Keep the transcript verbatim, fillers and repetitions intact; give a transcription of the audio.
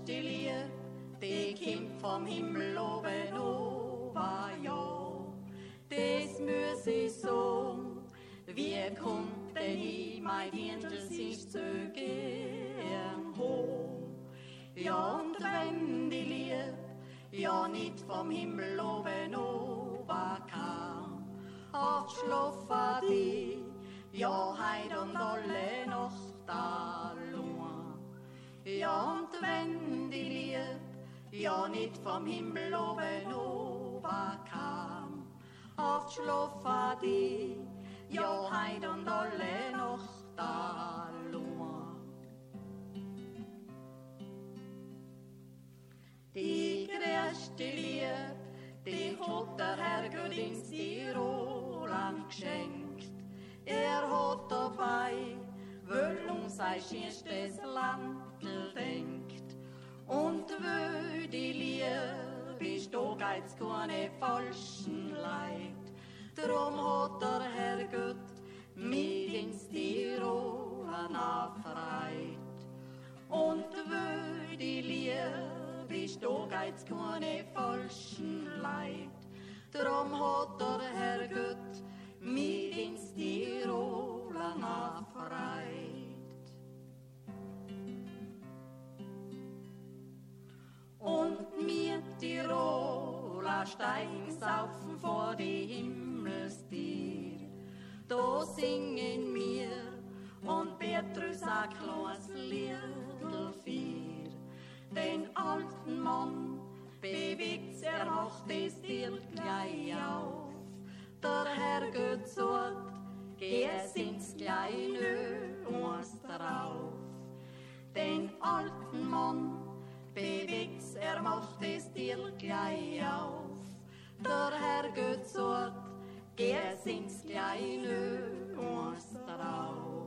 erste Lied, die kommt vom Himmel oben over, ja. Das muss ich sagen, wie kommt denn ich, mein Dirndl, sich zu gern home? Ja, und wenn die Lieb, ja nicht vom Himmel oben over kam, oft schlafen die, ja heut und alle Nacht allein. Ja, und wenn die Lieb, ja nicht vom Himmel oben over kam, oft schlafen die, ja heut und alle Nacht allein. Die größte Lieb, die hat der Herrgott ins Tiroland geschenkt. Er hat dabei wohl um sein schönstes Land gedenkt. Und wo die Liebe ist, da geht's keine falschen Leid. Drum hat der Herrgott mit ins Tiroland erfreit. Und wo die Liebe ist, da geht's keine falschen Leid. Drum hat der Herrgott mit ins Tiroland erfreit. Und wir Tiroler steigen saufen vor die Himmelstier. Da singen wir und Petrus ein kleines Liedl vier. Den alten Mann bewegt's, er macht es dir gleich auf. Der Herrgott sagt, geh es ins kleine uns drauf. Den alten Mann bewegt's, er macht es dir gleich auf. Der Herrgott sagt, geh es ins kleine uns drauf.